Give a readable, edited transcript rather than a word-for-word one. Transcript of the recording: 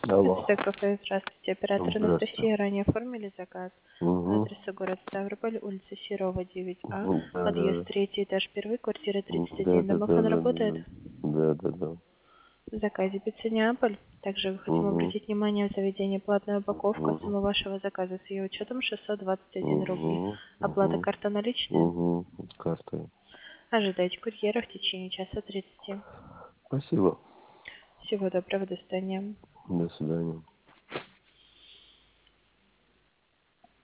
Алло. Это кафе. Здравствуйте. Оператор Здравствуйте. Анастасия. Ранее оформили заказ. Угу. Адреса город Ставрополь, улица Серова, 9А, Да, подъезд да, 3, этаж 1, квартира да, 31. да, да, Домофон да, работает? да, да, да, да. В заказе пицца Неаполь. Также хотим Угу. обратить внимание, в заведении платная упаковка. Угу. Сумма вашего заказа с ее учетом 621 рубль. Угу. Оплата Угу. карта наличная? Угу. Картой. Ожидайте курьера в течение часа 30. Спасибо. Всего доброго, до свидания. До свидания.